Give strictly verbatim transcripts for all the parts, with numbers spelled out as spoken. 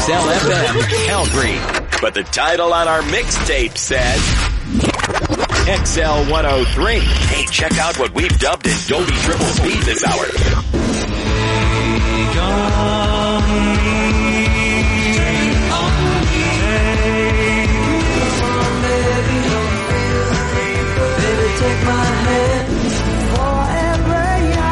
X L F M, Calgary. But the title on our mixtape says X L one oh three. Hey, check out what we've dubbed in Dolby Triple Speed this hour. Take my hand, forever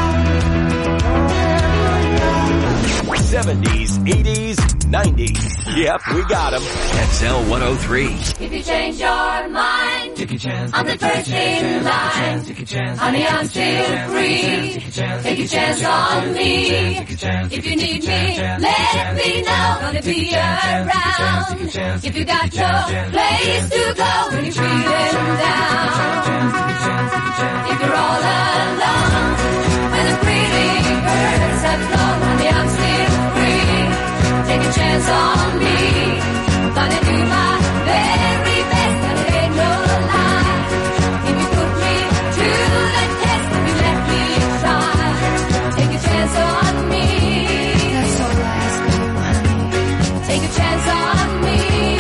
young, forever young. seventies, eighties, nineties. Yep, we got them. X L one oh three. If you change your mind, take a chance. I'm the first in line. Take a chance. Honey, I'm still free. Take a chance on me. If you need me, let me know. Gonna be around. If you got no place to go when you're feeling down. If you're all alone, when the pretty birds have flown, honey, I'm still free. Take a chance on me. Gonna do my very best, and it ain't no lie. If you put me to the test, if you let me try, take a chance on me. That's all I ask of you, honey. Take a chance on me.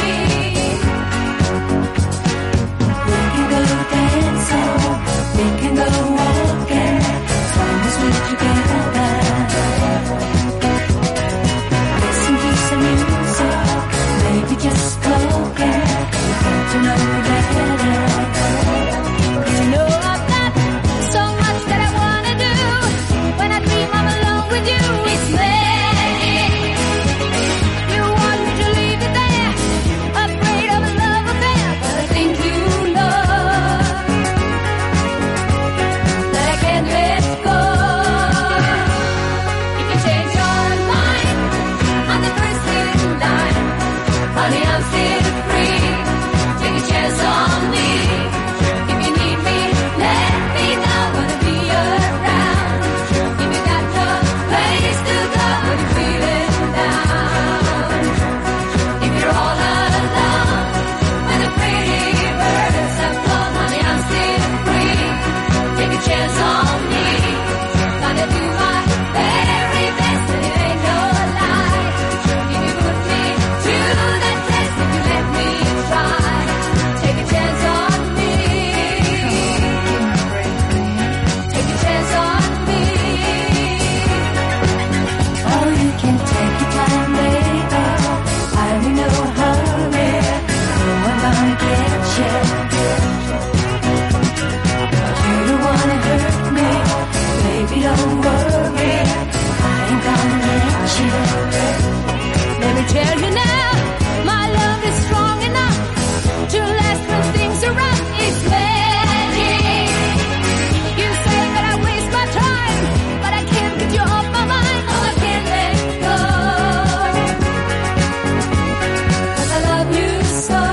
We can go dancing, we can go walking, as long as we're together. Listen to some music, maybe just spoken. We get to know you better. 'Cause you know I've got so much that I wanna do. When I dream I'm alone with you, it's magic. You want me to leave it there, afraid of a love affair, but I think you know that I can't let go. If you change your mind, I'm the first in line. Honey, I'm still free. Take a chance on me. If you need me, let me know. Gonna be around. If you got no place to go when you're feeling down. If you're all alone, when the pretty birds have flown, honey, I'm still free. Take a chance on me. Gonna do my very best, and it ain't no lie. If you put me to the test, if you let me try, take a chance on me. Take a chance on me. Oh, you can take your time, baby. I'm in no hurry. No one gonna get you. You don't wanna hurt me, baby, don't worry. I ain't gonna let you. Let me tell you now, my love is strong enough to last when things are rough. It's magic. You say that I waste my time, but I can't get you off my mind. Oh, I can't let go. 'Cause I love you so.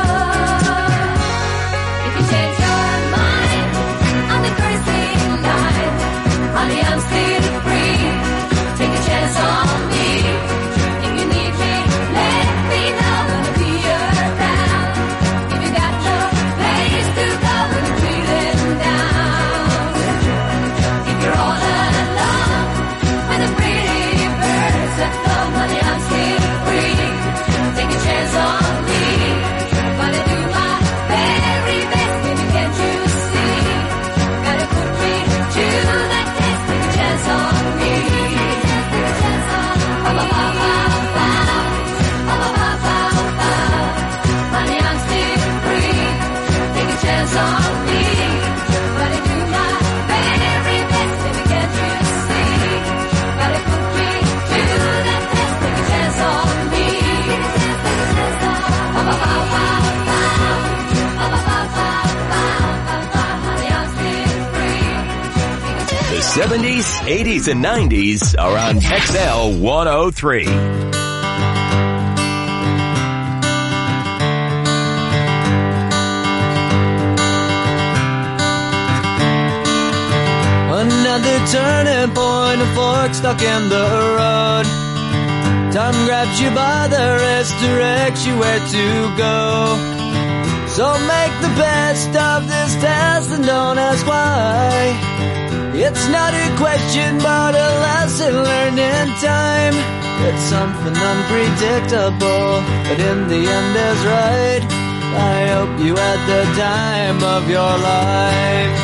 If you change your mind, I'm the first in line. Honey, I'm still free. Take a chance on me. If you need me, let me know. Gonna be around. If you got no place to go when you're feeling down. If you're all alone, when the pretty birds have flown, honey, I'm still free. Take a chance on me. Gonna do my very best, baby, can't you see? Gotta put me to the test. Take a chance on me. Take a chance on me. Ba, ba, ba, ba, ba. Ba, ba, ba, ba, ba. Honey, I'm still free. Take a chance on me. Gonna do my very best, baby, can't you see? Gotta put me to the test. Take a chance on me. Ba, ba, ba, ba, ba. Ba, ba, ba, ba, ba, ba, ba. Honey, I'm still free. The seventies, eighties, and nineties are on X L one oh three. Another turning point, a fork stuck in the road. Time grabs you by the wrist, directs you where to go. So make the best of this test and don't ask why. It's not a question but a lesson learned in time. It's something unpredictable, but in the end is right. I hope you had the time of your life.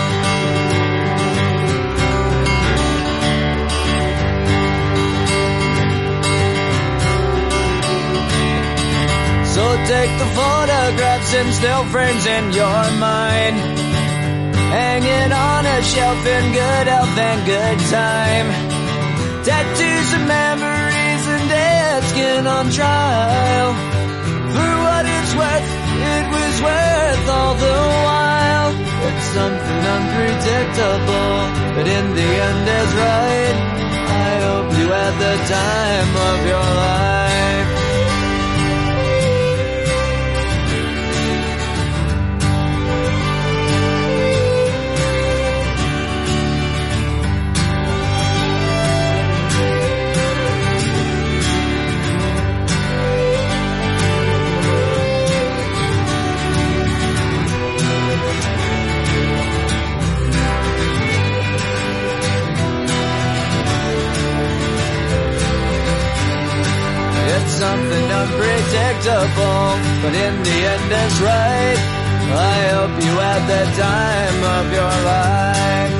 So take the photographs and still frames in your mind, hanging on a shelf in good health and good time. Tattoos and memories and dead skin on trial. For what it's worth, it was worth all the while. It's something unpredictable, but in the end is right. I hope you had the time of your life. Something unpredictable, but in the end is right. I hope you had the time of your life.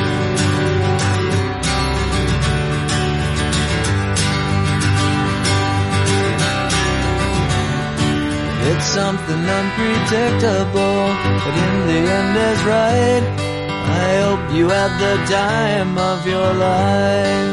It's something unpredictable, but in the end is right. I hope you had the time of your life.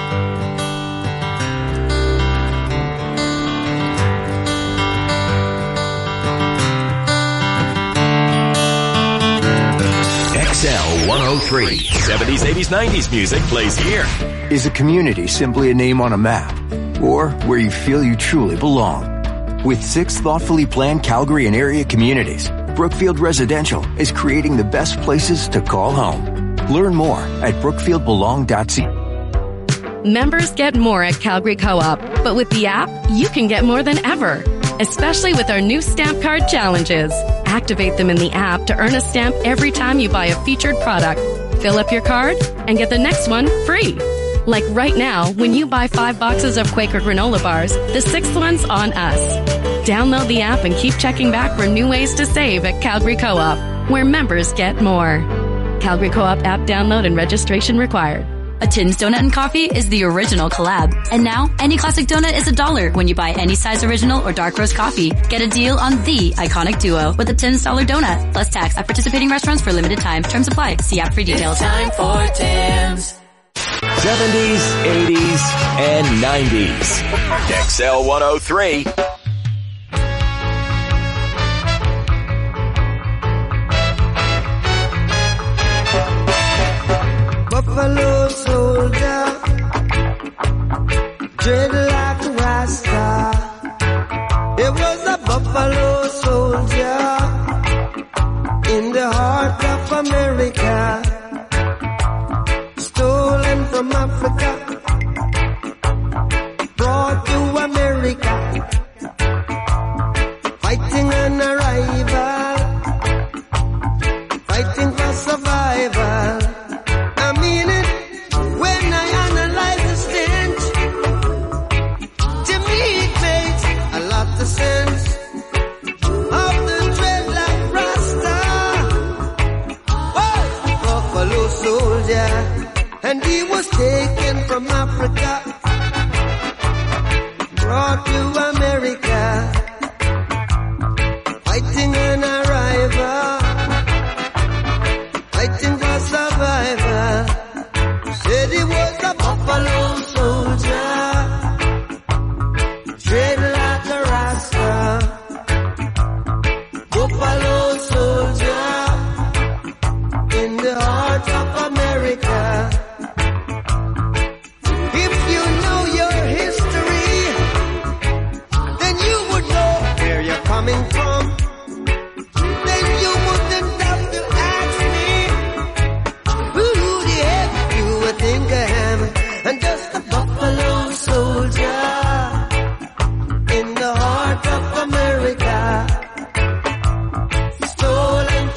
X L one oh three. seventies, eighties, nineties music plays here. Is a community simply a name on a map, or where you feel you truly belong? With six thoughtfully planned Calgary and area communities, Brookfield Residential is creating the best places to call home. Learn more at brookfield belong dot c a. Members get more at Calgary Co-op, but with the app, you can get more than ever, especially with our new stamp card challenges. Activate them in the app to earn a stamp every time you buy a featured product. Fill up your card and get the next one free. Like right now, when you buy five boxes of Quaker granola bars, the sixth one's on us. Download the app and keep checking back for new ways to save at Calgary Co-op, where members get more. Calgary Co-op app download and registration required. A Tim's Donut and Coffee is the original collab. And now, any classic donut is a dollar when you buy any size original or dark roast coffee. Get a deal on the iconic duo with a Tim's Dollar Donut, plus tax at participating restaurants for limited time. Terms apply. See app for details. It's time for Tim's. seventies, eighties, and nineties. X L one oh three. Buffalo soldier, dread like a Rasta. It was a buffalo soldier in the heart of America, stolen from Africa, brought to America, fighting an arrival, fighting for survival. I mean it when I analyze the stench. To me it makes a lot of sense. Of the dreadlock Rasta, oh, buffalo soldier, and he was taken from Africa, brought to America, fighting an arrival, fighting for survival. Said he was a buffalo soldier, dread like a Rasta. Buffalo soldier in the heart of America. If you know your history, then you would know where you're coming from. Then you wouldn't have to ask me, who the heck you would think I am? I'm just a buffalo soldier in the heart of America, stolen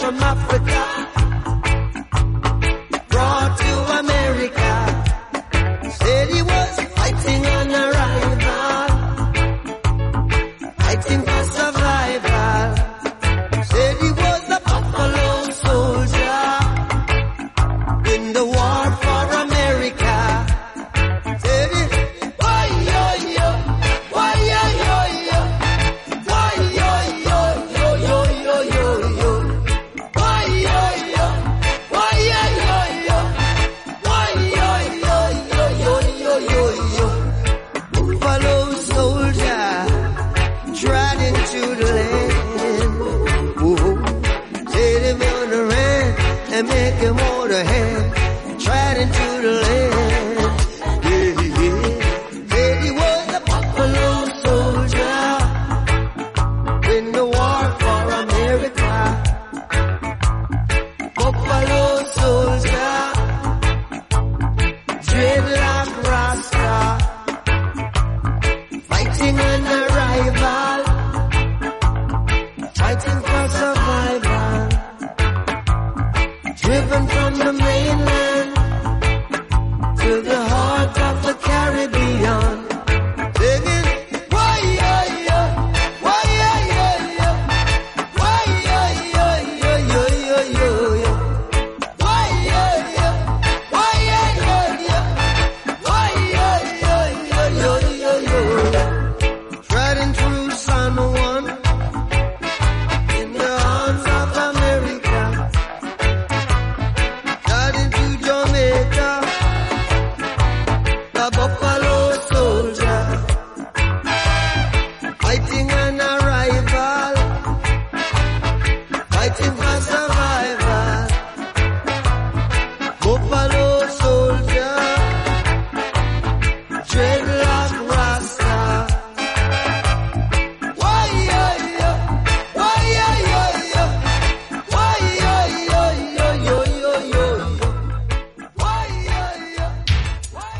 and make him hold a hand, trotting to the land. Yeah, yeah. Said he was a buffalo soldier in the war for America. Buffalo soldier, dreadlock rasta, fighting an rival, fighting for survival, driven from the mainland to the heart of the Caribbean. Singing, why, yeah, yeah, why, yeah, yeah, yeah, why, yeah, yeah, yeah, yeah, yeah, yeah, why, yeah, yeah, why, yeah, yeah, yeah, why, yeah, yeah, yeah, yeah, yeah, yeah. Treading through San Juan in the arms of America, riding to Jamaica, the buffalo soldier, fighting an rival, fighting for survival. Buffalo soldier, dreadlock rasta. Why, yeah, yeah, why, yeah, yeah, yeah, why, yeah, yeah, yeah, yeah, yeah, yeah, why, yeah, yeah, why.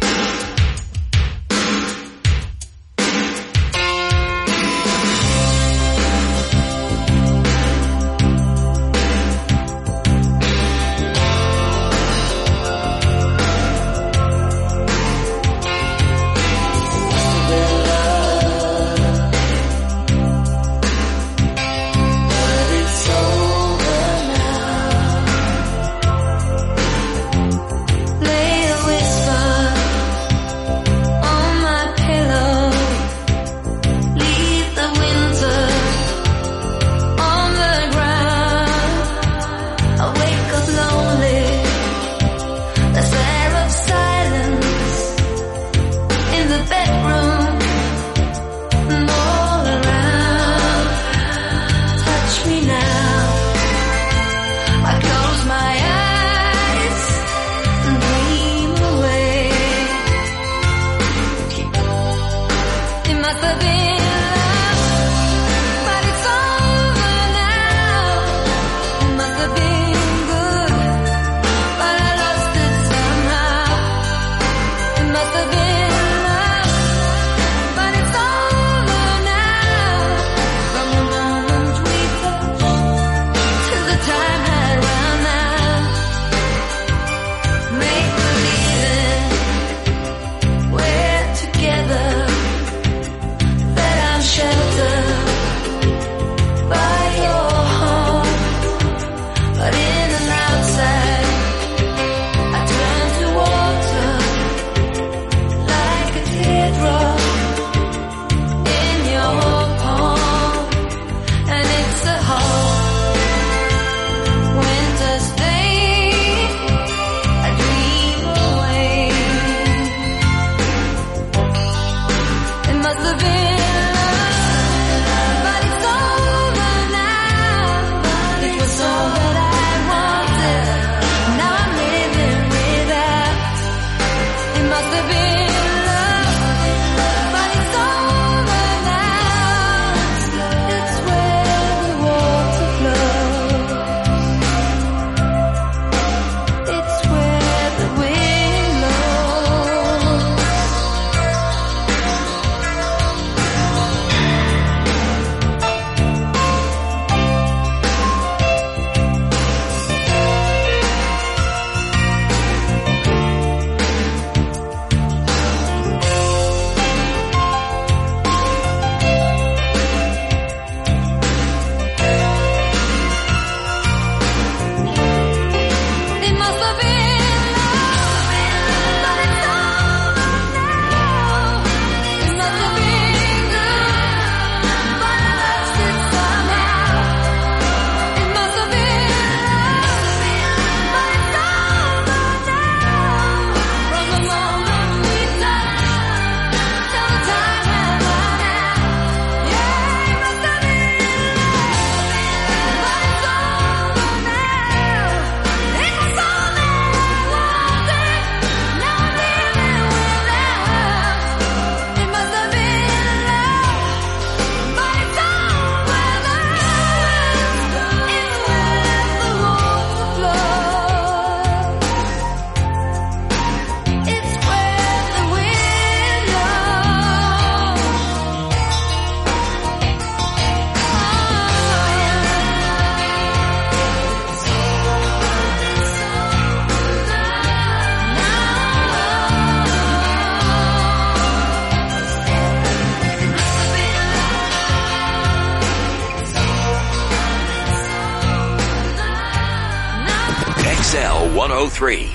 X L one oh three.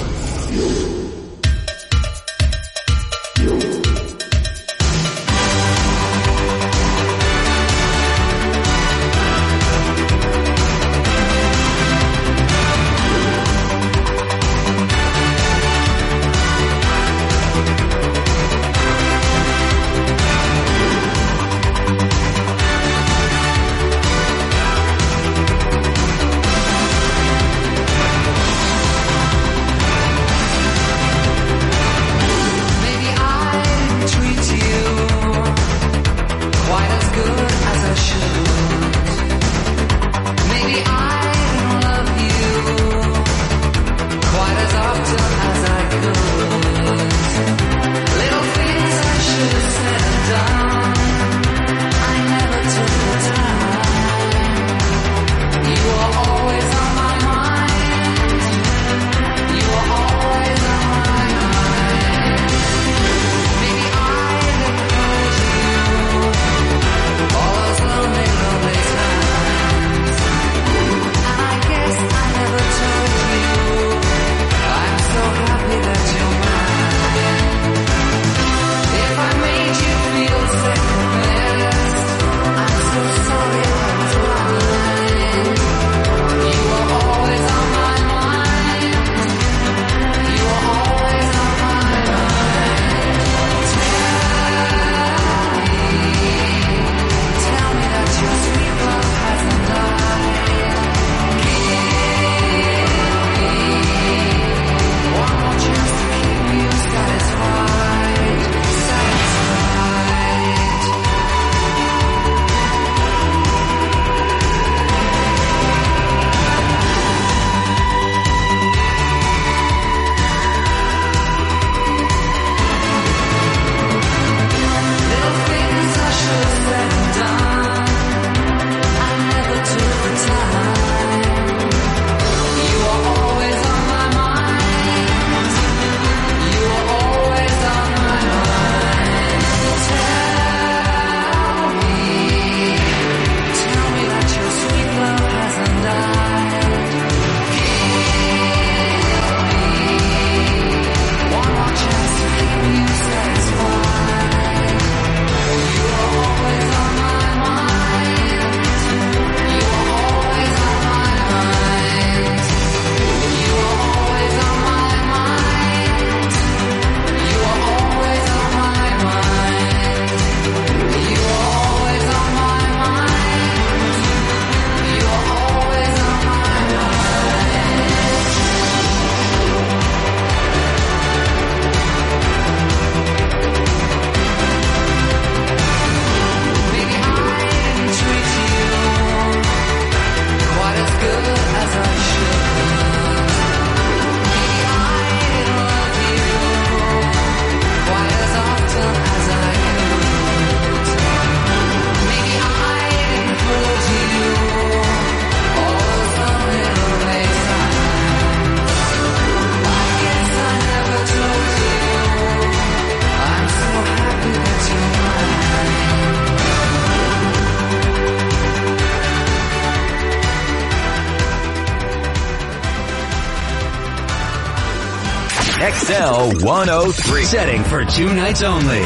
X L one oh three. Setting for two nights only.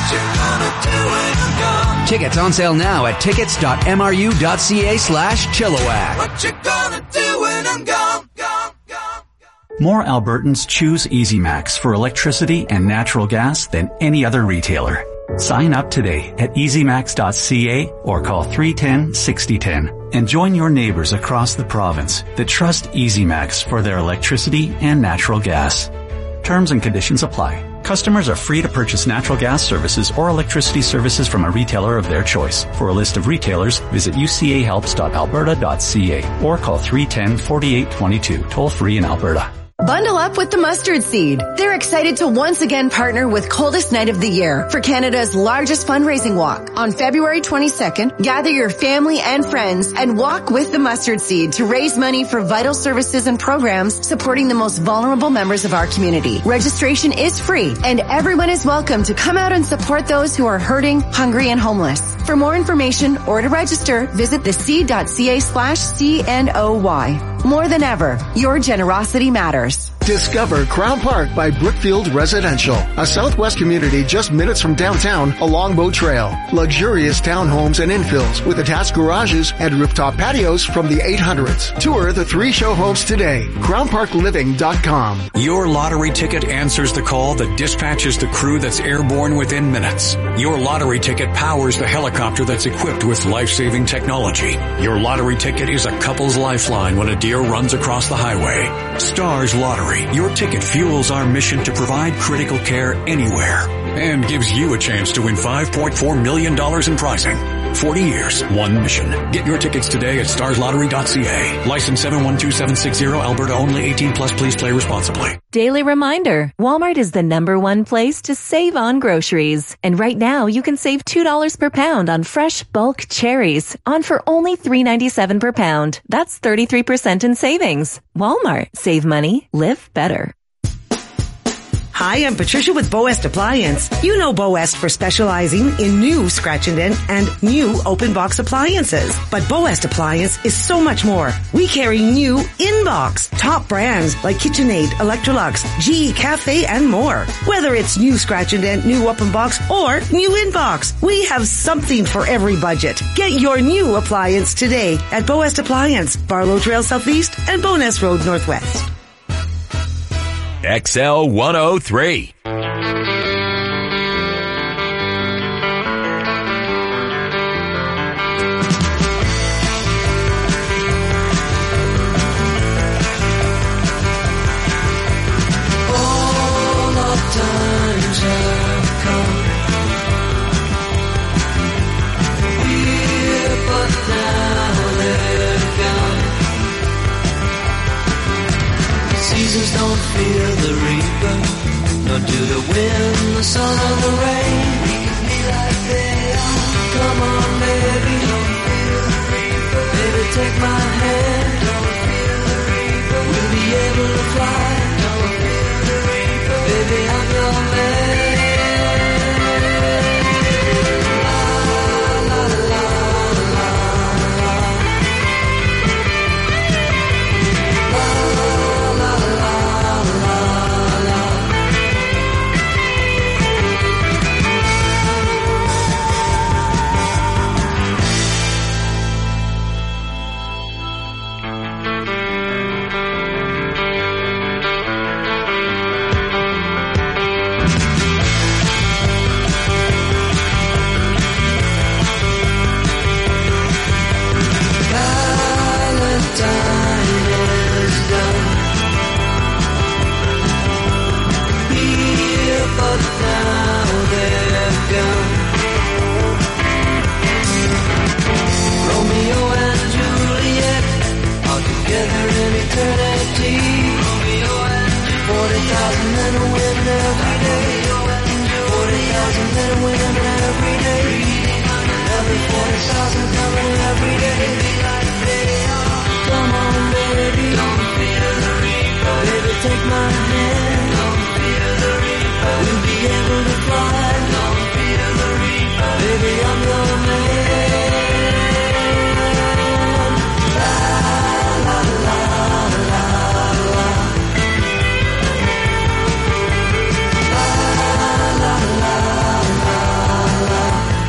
Tickets on sale now at tickets.mru.ca slash Chilliwack. What you gonna do when I'm gone, gone, gone? More Albertans choose EasyMax for electricity and natural gas than any other retailer. Sign up today at easy max dot c a or call three one zero, six zero one zero and join your neighbors across the province that trust EasyMax for their electricity and natural gas. Terms and conditions apply. Customers are free to purchase natural gas services or electricity services from a retailer of their choice. For a list of retailers, visit u c a helps dot alberta dot c a or call three one zero, four eight two two, toll free in Alberta. Bundle up with the Mustard Seed. They're excited to once again partner with Coldest Night of the Year for Canada's largest fundraising walk. On February twenty-second, gather your family and friends and walk with the Mustard Seed to raise money for vital services and programs supporting the most vulnerable members of our community. Registration is free and everyone is welcome to come out and support those who are hurting, hungry, and homeless. For more information or to register, visit the c dot c a slash C N O Y. More than ever, your generosity matters. Discover Crown Park by Brookfield Residential, a Southwest community just minutes from downtown along Boat Trail. Luxurious townhomes and infills with attached garages and rooftop patios from the eight hundreds. Tour the three show homes today. crown park living dot com. Your lottery ticket answers the call that dispatches the crew that's airborne within minutes. Your lottery ticket powers the helicopter that's equipped with life-saving technology. Your lottery ticket is a couple's lifeline when a deer runs across the highway. Stars Lottery. Your ticket fuels our mission to provide critical care anywhere and gives you a chance to win five point four million dollars in prizing. forty years, one mission. Get your tickets today at stars lottery dot c a. License seven one two seven six zero, Alberta only, eighteen plus, please play responsibly. Daily reminder, Walmart is the number one place to save on groceries. And right now, you can save two dollars per pound on fresh bulk cherries, on for only three ninety-seven per pound. That's thirty-three percent in savings. Walmart. Save money. Live better. Hi, I'm Patricia with Boest Appliance. You know Boest for specializing in new scratch and dent and new open box appliances. But Boest Appliance is so much more. We carry new in-box, top brands like KitchenAid, Electrolux, G E Cafe, and more. Whether it's new scratch and dent, new open box, or new in-box, we have something for every budget. Get your new appliance today at Boest Appliance, Barlow Trail Southeast and Bowness Road Northwest. X L one oh three. Seasons don't fear the reaper, nor do the wind, the sun, or the rain. We can be like they are. Come on, baby, don't fear the reaper. Baby, take my hand, don't fear the reaper. We'll be able to fly, don't fear the reaper. Baby, I'm your man. Take my hand, don't fear the reaper. We'll be able to fly, don't fear the reaper. Baby, I'm your man. La la la la la. La la la la la.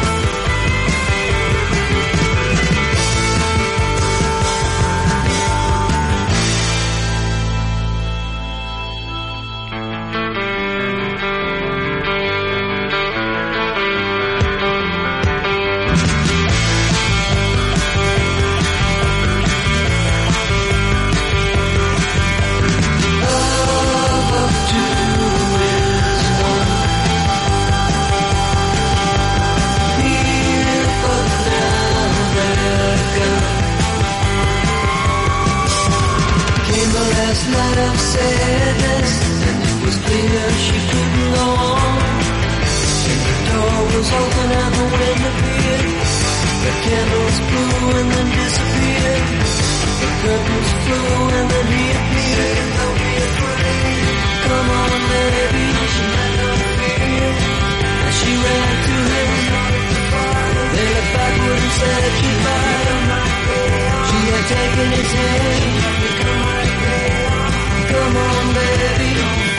Last night of sadness, and it was clear she couldn't go on. And the door was open and the wind appeared. The candles blew and then disappeared. The curtains flew and then he appeared. Don't be afraid, come on baby, she had no fear. And she ran to him, they looked backward and said goodbye. She had taken his hand. Come on, baby.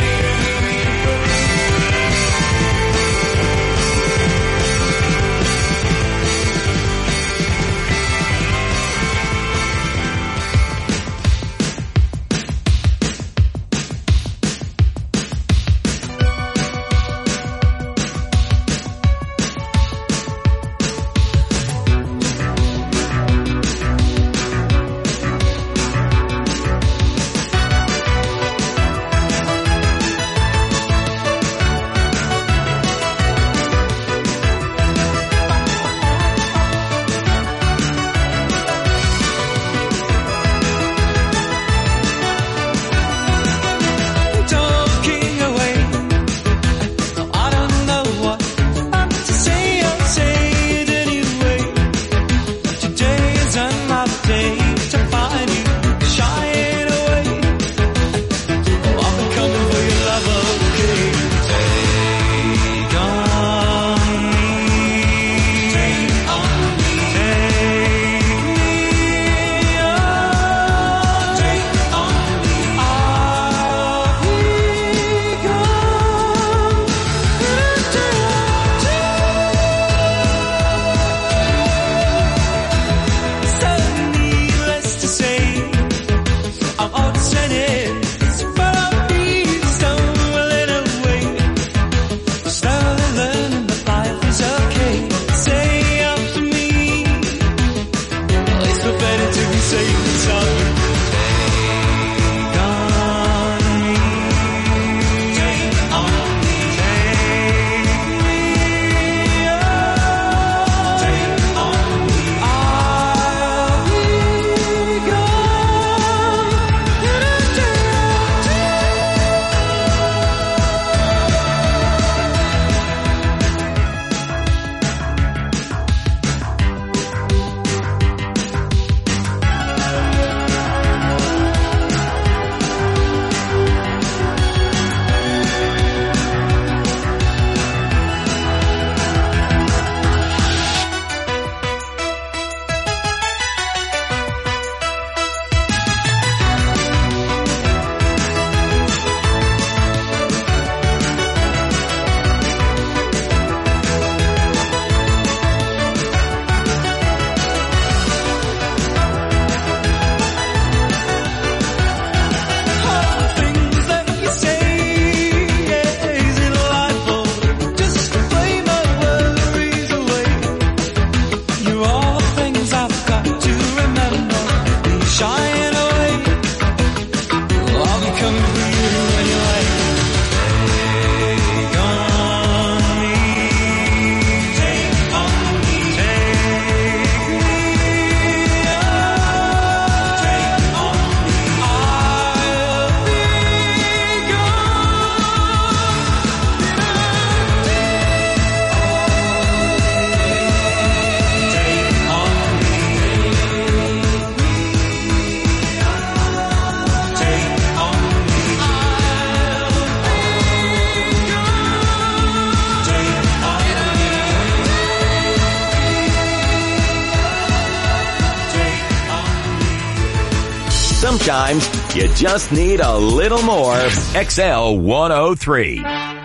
Sometimes you just need a little more X L one oh three.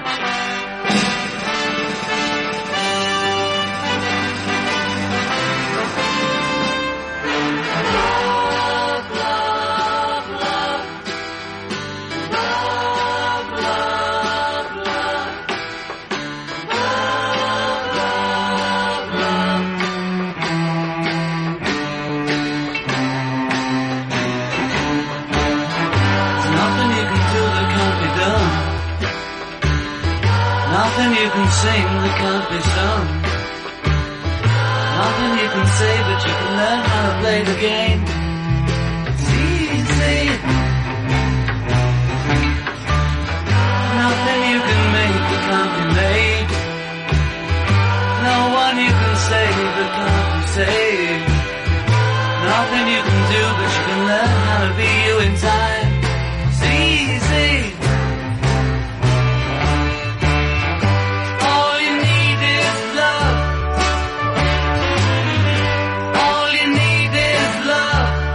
Nothing you can sing that can't be sung. Nothing you can say, but you can learn how to play the game. It's easy. Nothing you can make that can't be made. No one you can save that can't be saved. Nothing you can do, but you can learn how to be you in time. It's easy. Love.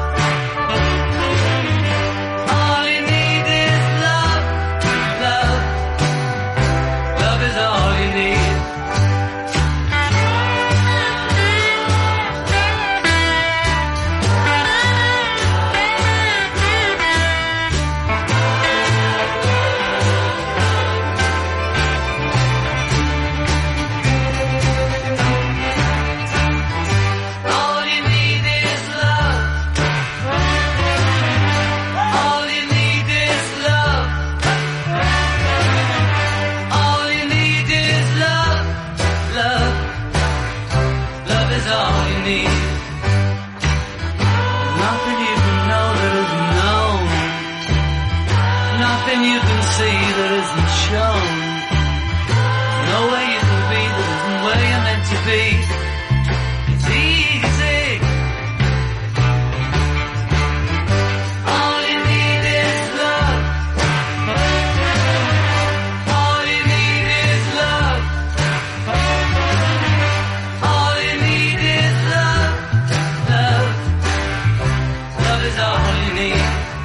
all you need.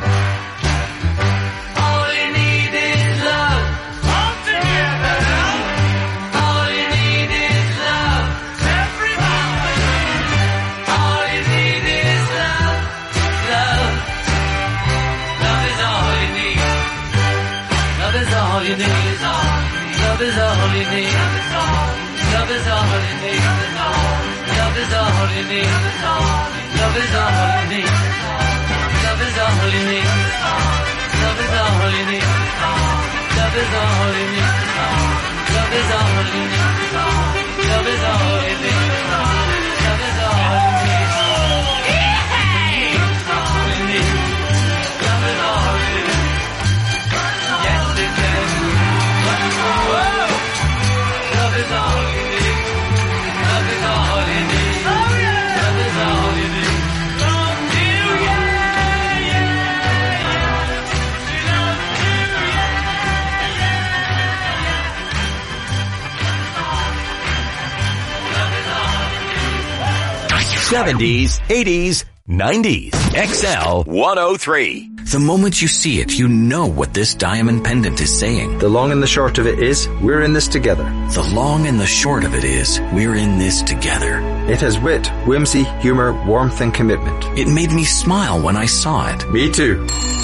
All you need is love. All together. All you need is love. Everybody. All you need is love. Love. Love is all you need. Love is all you need. Love is all you need. Love is all you need. Love is all you need. Love is all you need. Love is all you need. Love is all you need. Love is all you need. Love is all you need. Love is all you need. Love is all you need. Love is all you need. Yes, it can. Love is all you need. Love is all you need. Love is all you need. Love you, yeah, yeah, yeah. Love you, yeah, yeah. seventies, eighties, nineties. X L one oh three. The moment you see it, you know what this diamond pendant is saying. The long and the short of it is, we're in this together. The long and the short of it is, we're in this together. It has wit, whimsy, humor, warmth, and commitment. It made me smile when I saw it. Me too.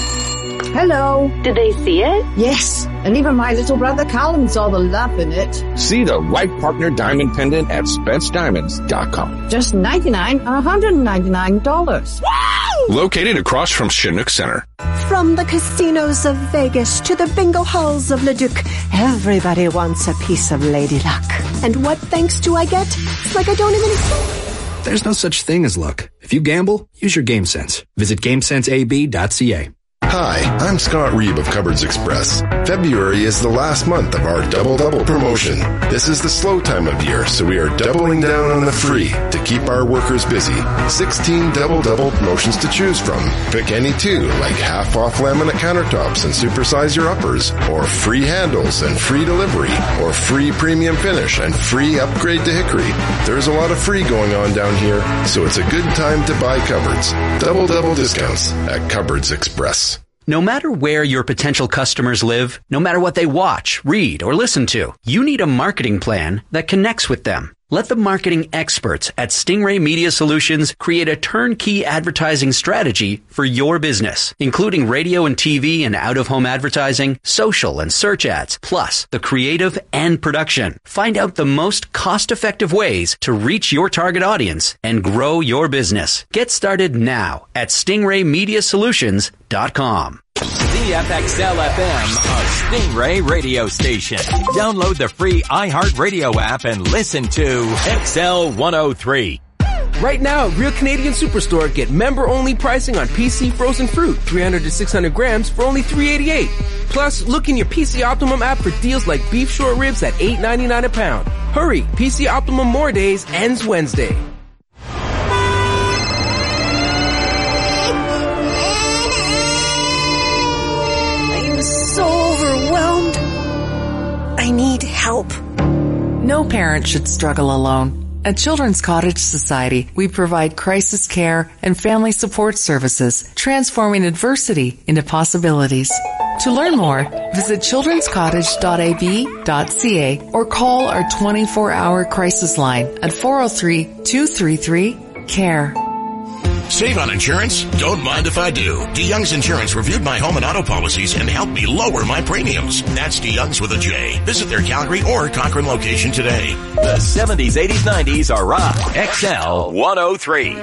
Hello. Did they see it? Yes. And even my little brother Callum saw the love in it. See the right partner diamond pendant at spence diamonds dot com. Just ninety-nine dollars, one hundred ninety-nine dollars. Wow! Located across from Chinook Center. From the casinos of Vegas to the bingo halls of Leduc, everybody wants a piece of Lady Luck. And what thanks do I get? It's like I don't even... There's no such thing as luck. If you gamble, use your game sense. Visit game sense a b dot c a. Hi, I'm Scott Reeb of Cupboards Express. February is the last month of our Double Double promotion. This is the slow time of year, so we are doubling down on the free to keep our workers busy. sixteen Double Double promotions to choose from. Pick any two, like half off laminate countertops and supersize your uppers, or free handles and free delivery, or free premium finish and free upgrade to hickory. There's a lot of free going on down here, so it's a good time to buy cupboards. Double Double discounts at Cupboards Express. No matter where your potential customers live, no matter what they watch, read, or listen to, you need a marketing plan that connects with them. Let the marketing experts at Stingray Media Solutions create a turnkey advertising strategy for your business, including radio and T V and out-of-home advertising, social and search ads, plus the creative and production. Find out the most cost-effective ways to reach your target audience and grow your business. Get started now at stingray media solutions dot com. C F X L F M, a Stingray radio station. Download the free iHeartRadio app and listen to X L one oh three. Right now at Real Canadian Superstore, get member-only pricing on P C frozen fruit, three hundred to six hundred grams for only three eighty-eight. Plus, look in your P C Optimum app for deals like beef short ribs at eight ninety-nine a pound. Hurry, P C Optimum More Days ends Wednesday. So overwhelmed. I need help. No parent should struggle alone. At Children's Cottage Society, we provide crisis care and family support services, transforming adversity into possibilities. To learn more, visit children's cottage dot a b dot c a or call our twenty-four hour crisis line at four oh three, two three three, C A R E. Save on insurance? Don't mind if I do. DeYoung's Insurance reviewed my home and auto policies and helped me lower my premiums. That's DeYoung's with a J. Visit their Calgary or Cochrane location today. The seventies, eighties, nineties are rock. X L one oh three.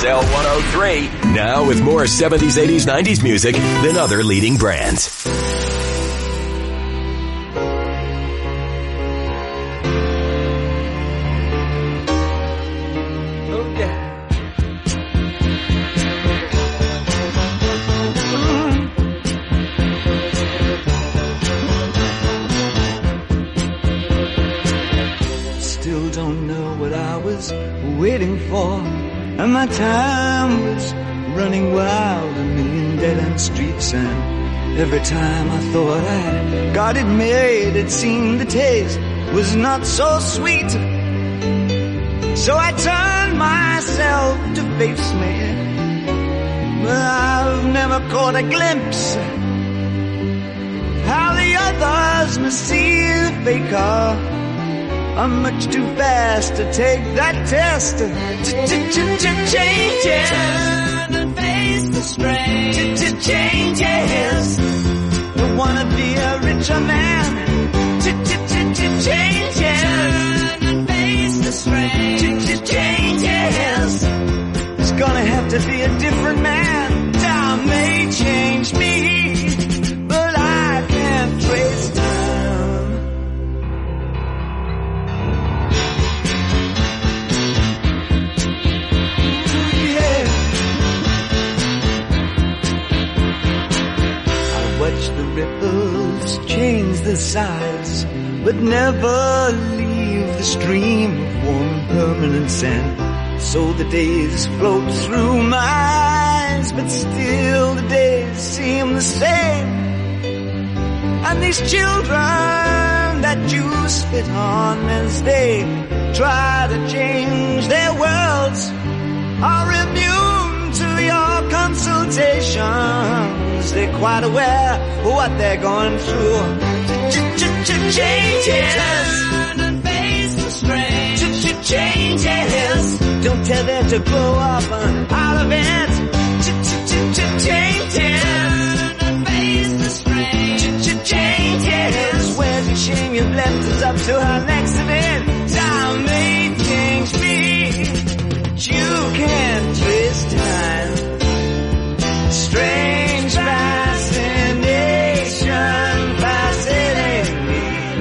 L one oh three. Now with more seventies, eighties, nineties music than other leading brands. Waiting for, and my time was running wild, a million dead-end streets, and every time I thought I got it made, it seemed the taste was not so sweet. So I turned myself to face me, but I've never caught a glimpse how the others must see the faker. I'm much too fast to take that test. Changes. Turn and face the strain. Changes. Don't wanna be a richer man. Changes. Turn and face the strain. Changes. It's gonna have to be a different man. Time may change me, but I can't trace time. Watch the ripples change the size, but never leave the stream of warm permanent sand. So the days float through my eyes, but still the days seem the same. And these children that you spit on as they try to change their worlds are immune to your consultation. They're quite aware of what they're going through. Changes. Turn and face the strain. Changes. Don't tell them to grow up out of it. Changes. Turn and face the strain. Changes. Where's the shame you've left us up to our next event? Time may change me, but you can't trace time. Strange fascination fascinating me.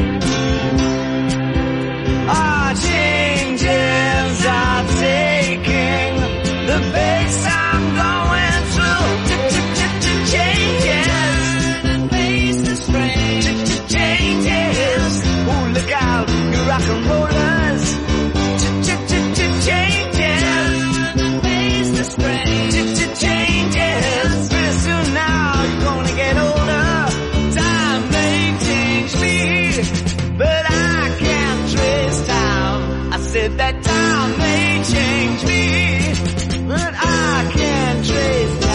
Our changes are taking the pace I'm going through. Changes. And face the strain. Changes. Oh, look out, you rock and rollers. Changes. And face the strain. Changes. Pretty soon now you're gonna get older. Time may change me, but I can't trace time. I said that time may change me, but I can't trace time.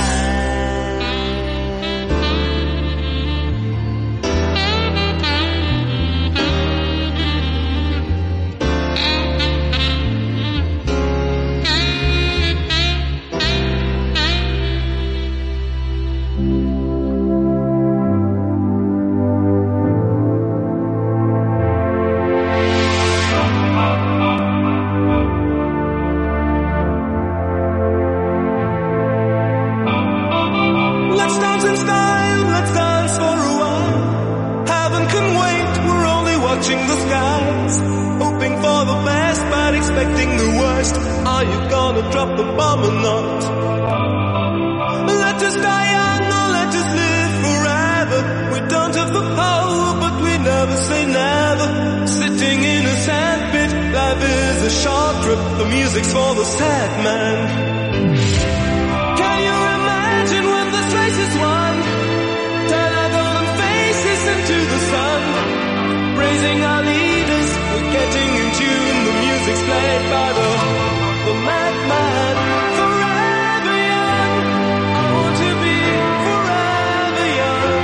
Let's dance in style, let's dance for a while. Heaven can wait, we're only watching the skies. Hoping for the best, but expecting the worst. Are you gonna drop the bomb or not? Let us die young or let us live forever. We don't have the power, but we never say never. Sitting in a sandpit, life is a short trip. The music's for the sad man. Can you imagine when this race is won? Turn our golden faces into the sun. Praising our leaders, we're getting in tune. The music's played by the, the madman. Forever young, I want to be forever young.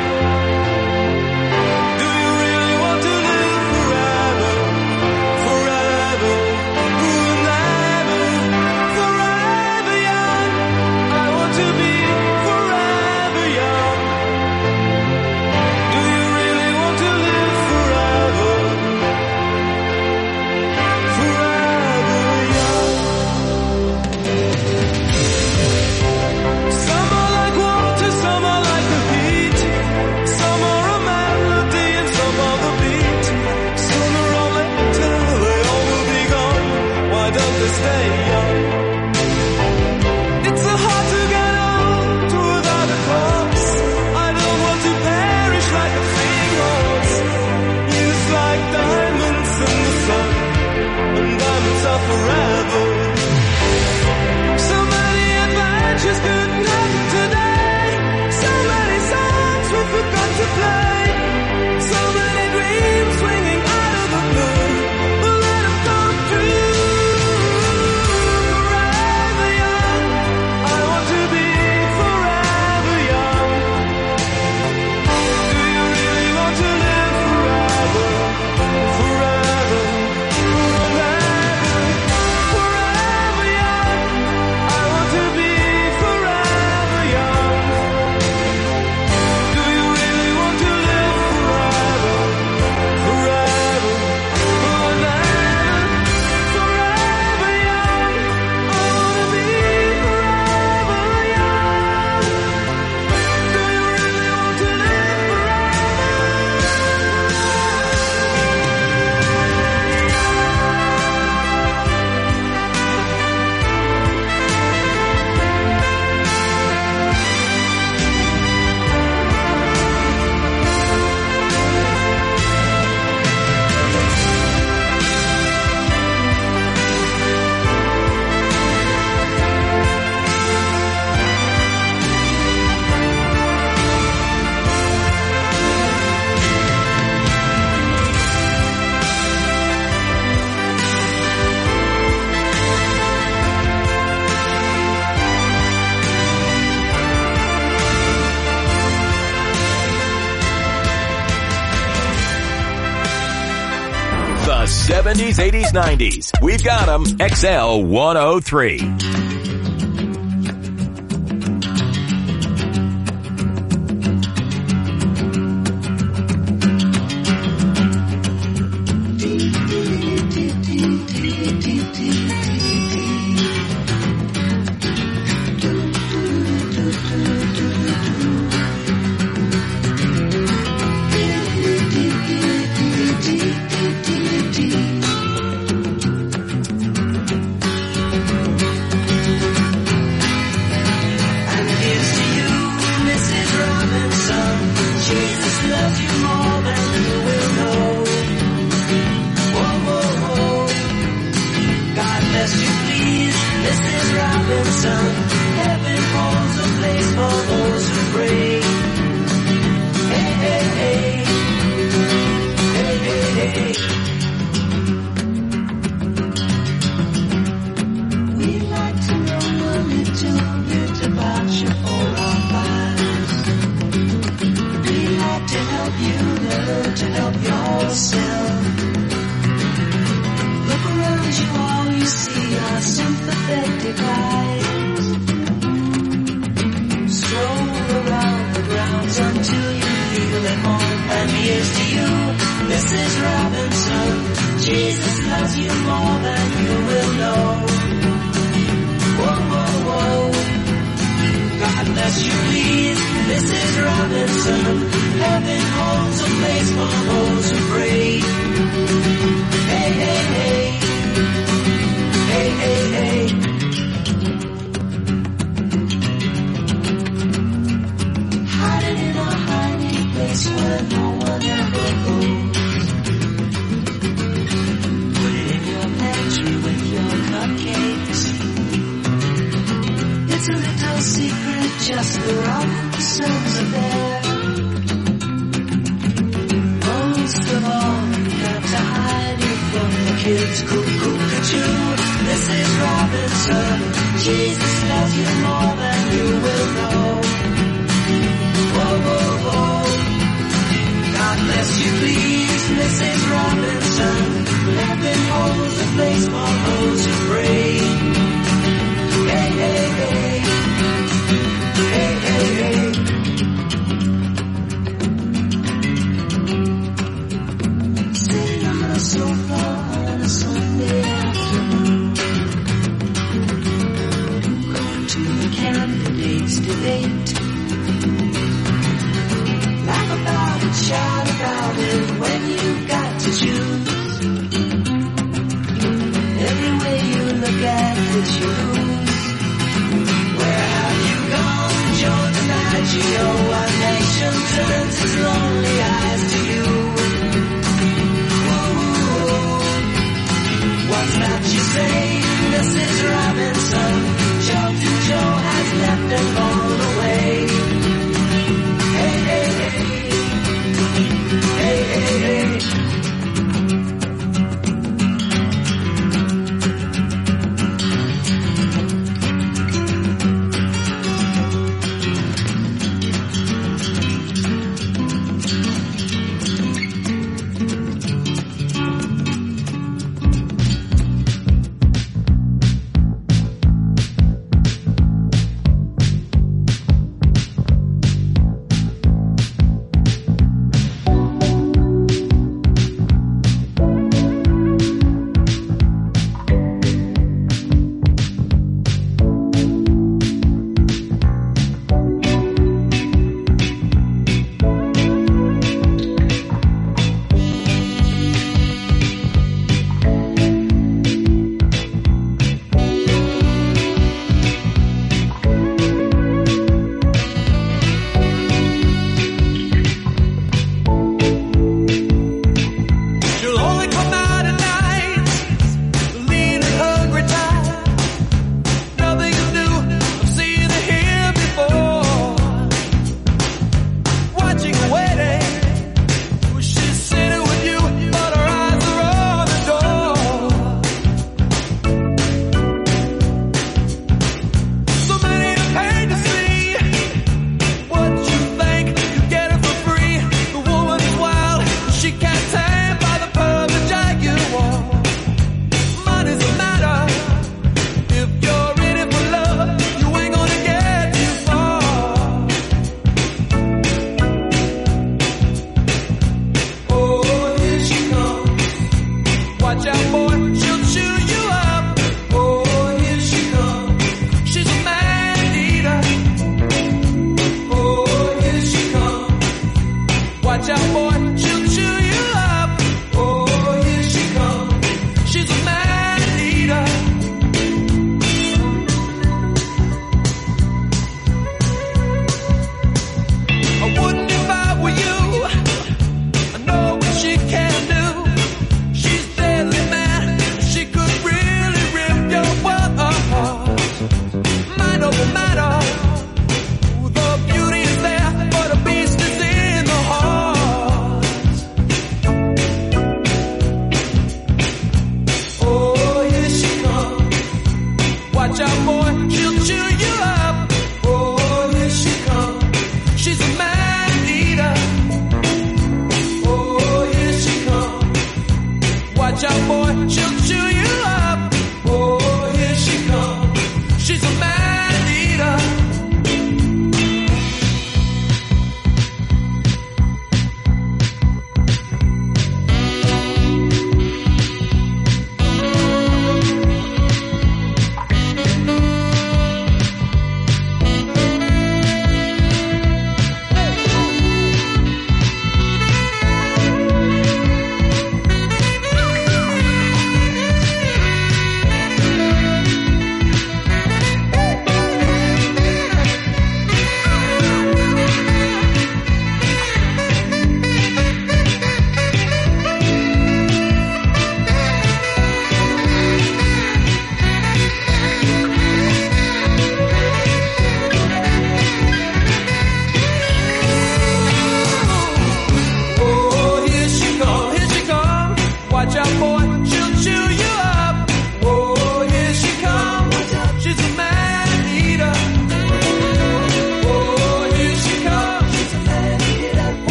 Do you really want to live forever? Forever, forever, forever young. I want to be forever young. Do you really want to live forever? seventies, eighties, nineties. We've got them. X L one oh three.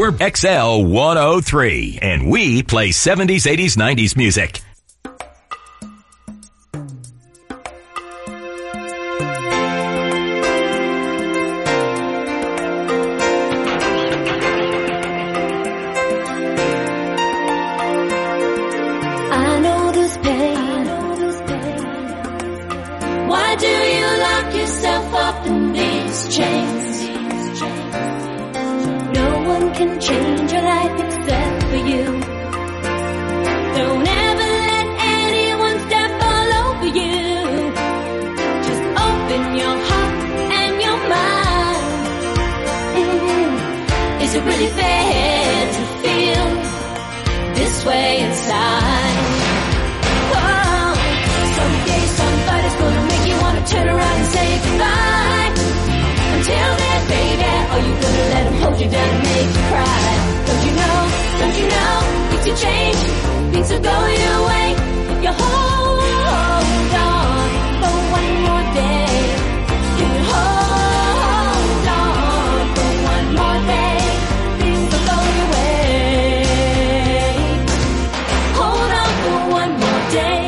We're X L one oh three, and we play seventies, eighties, nineties music. I know this pain. Why do you lock yourself up in these chains? No one can change your life except for you. Don't ever let anyone step all over you. Just open your heart and your mind. Mm. Is it really fair to feel this way inside? Whoa. Someday somebody's gonna make you wanna turn around and say goodbye. Until then, baby, are you gonna let him hold you down and make you cry? Don't you know, don't you know, things will change, things will go your way. If you hold on for one more day, you can hold on for one more day, things will go your way. Hold on for one more day.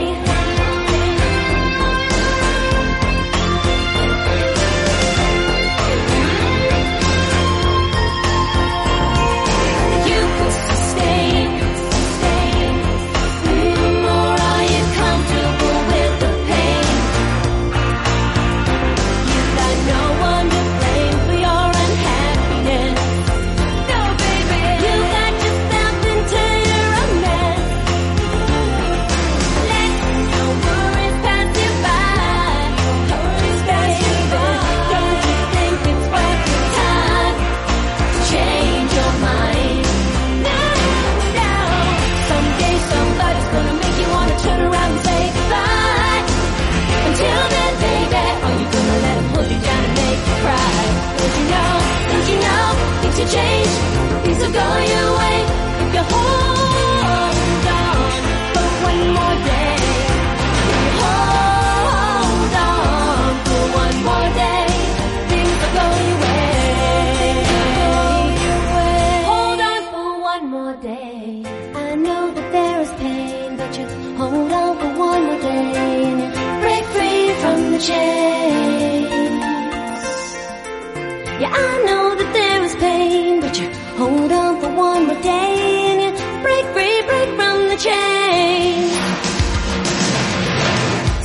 To change, things will go your way if you hold on for one more day. If you hold on for one more day, things will go your way. Hold on for one more day. I know that there is pain, but just hold on for one more day and you break free from the chains. Yeah, I know.